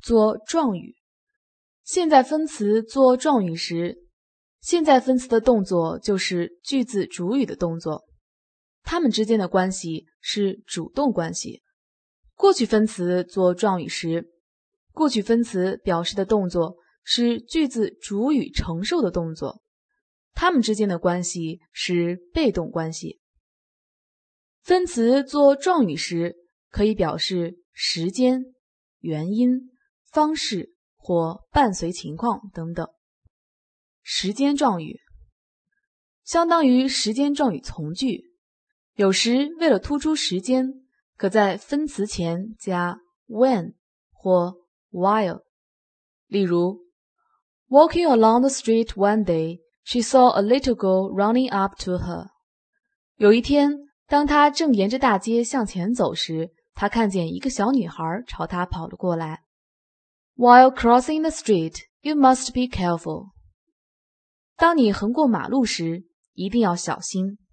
做状语。现在分词做状语时，现在分词的动作就是句子主语的动作，它们之间的关系是主动关系。过去分词做状语时，过去分词表示的动作是句子主语承受的动作，它们之间的关系是被动关系。分词做状语时，可以表示时间、原因、方式或伴随情况等等。时间状语相当于时间状语从句，有时为了突出时间，可在分词前加 when 或 while。例如 Walking along the street one day, she saw a little girl running up to her. 有一天，当她正沿着大街向前走时，她看见一个小女孩朝她跑了过来。While crossing the street, you must be careful. 当你横过马路时，一定要小心。